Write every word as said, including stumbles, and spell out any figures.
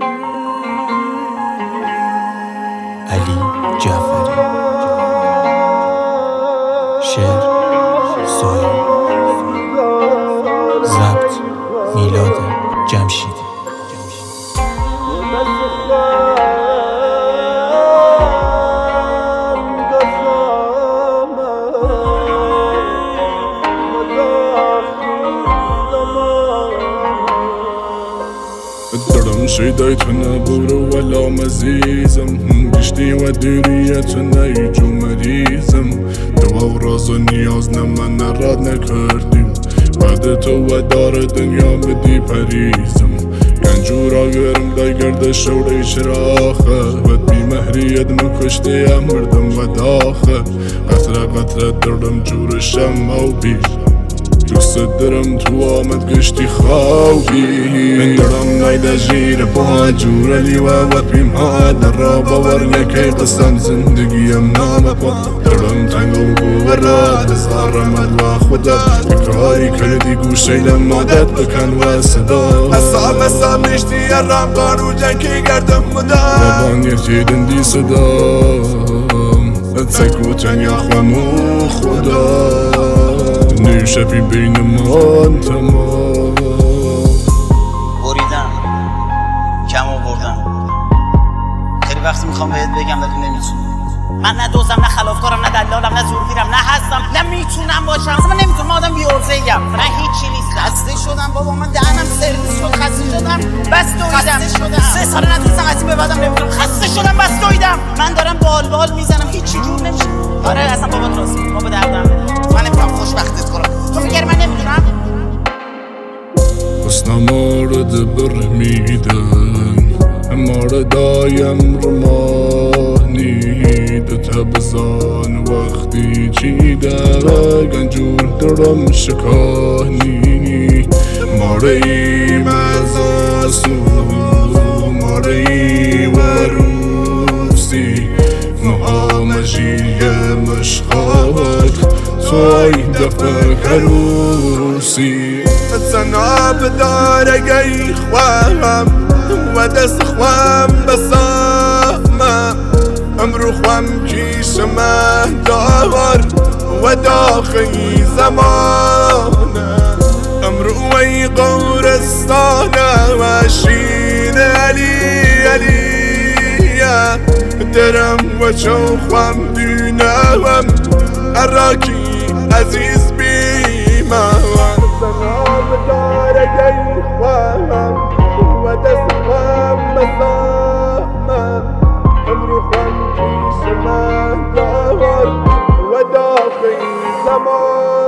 علی جعفری. شعر سهیل. ضبط میلاد جمشیدی. الدرم شيدايتنا بورو ولا مزيزم قشتي وديريتنا يجو مريزم دوا وراز نیاز نمن نراد نکردیم بعد تو و دار دنیا بدی پریزم گنجورا گرم دای گرد شوری چراخه ود بی مهریت مکشتی امردم و داخه قطره قطره دردم جورشم او بی دوست دارم تو آمد گشتی خوابی من دارم نایده جیر با جور لیوه و بیم ها در را باور نکه قسم زندگیم نامه پا دارم تنگو بورا دزارم ادوا خدا بکاری کردی گوشه لمادت بکن و صدا اصاب اصاب نشتی رام قارو جنکی گردم مدا نبان یکیدن دی صدا تسکو تنیا خوامو خدا نیوشفی بین من تمام بریدم کم آوردم خیلی وقتی میخوام بهت بگم ولی نمیتونم من نه دوزم نه خلافکارم نه دلالم نه زورگیرم نه هستم نه میتونم باشم اصلا من نمیتونم من آدم بی‌عرضه‌ایم من هیچی نیستم خسته شدم بابا من دهنم سرویس شد خسته شدم بس دویدم سه سال نتونستم از این به بعدم نمیتونم خسته شدم بس دویدم من دارم بال بال میزنم هیچی جور نمیشه آره اصلا بابا راست ما به دردم من نمیتونم خوشبختت کنم تو میگی من نمیتونم حسنا مورد برمیدن مورد دایم رمانید تبزان وقتی چیده گنجور درم شکانی ماری مزاسو ماری وروسی مهامجی مشخوات توی دفع کروسی زنا بدار گی خواهم و دست خوام بسامم امرو خوام کیش من دار و داخلی زمانه امرو وی قورستانه و شین علی علیه درم و چو خوام دونم اراکی عزیز بیمم زنا بدار گی خواهم و دست خوام بسامم امرو خوام کیش من دار و داخلی زمان